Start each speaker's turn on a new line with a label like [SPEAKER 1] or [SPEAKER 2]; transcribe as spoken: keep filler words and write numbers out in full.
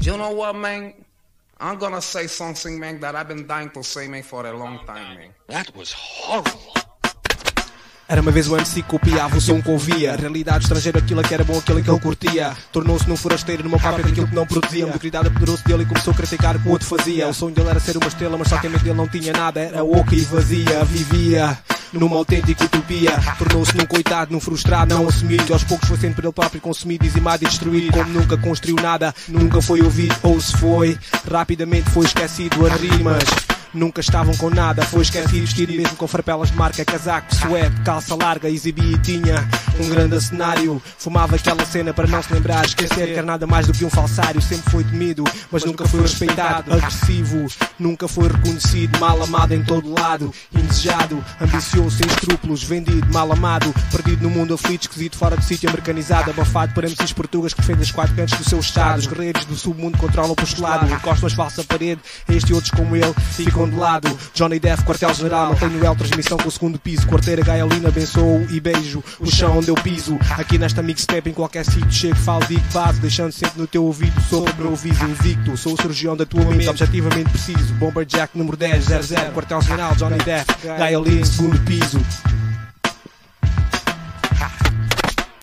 [SPEAKER 1] You know what, man? I'm gonna say something, man, that I've been dying to say, man, for a long time, man.
[SPEAKER 2] That was horrible.
[SPEAKER 3] Era uma vez o M C que copiava o som que ouvia. Realidade estrangeira, aquilo que era bom, aquilo que ele curtia. Tornou-se num forasteiro numa cópia daquilo que não produzia. Um cuidado poderoso dele e começou a criticar o que o outro fazia. O sonho dele era ser uma estrela, mas só que a mente dele não tinha nada. Era oca e vazia, vivia numa autêntica utopia. Tornou-se num coitado, num frustrado, não assumido. Aos poucos foi sendo por ele próprio consumido, dizimado e destruído. Como nunca construiu nada, nunca foi ouvido. Ou se foi, rapidamente foi esquecido. As rimas nunca estavam com nada, foi esquecido, vestido mesmo com farpelas de marca, casaco, suéte, calça larga, exibia e tinha um grande cenário. Fumava aquela cena para não se lembrar, esquecer que era nada mais do que um falsário. Sempre foi temido, mas nunca foi respeitado. Agressivo, nunca foi reconhecido. Mal amado em todo lado, indesejado, ambicioso, sem escrúpulos, vendido, mal amado. Perdido no mundo aflito, esquisito, fora de sítio, americanizado. Abafado por M Cs portugueses que defendem os quatro cantos do seu estado. Os guerreiros do submundo controlam o postulado. Encostam as falsas parede, este e outros como ele ficam de lado. Johnny Depp, quartel-general, mantenho L, transmissão com o segundo piso. Quarteira, Gaelina, abençoo e beijo o chão onde eu piso. Aqui nesta mixtape, em qualquer sítio, chego, falo, digo, vaso, deixando sempre no teu ouvido. Sou o meu ouvido invicto, sou o cirurgião da tua mente, objetivamente preciso. Bomberjack número dez zero zero, quartel-general, Johnny Depp, Gaelina, segundo piso.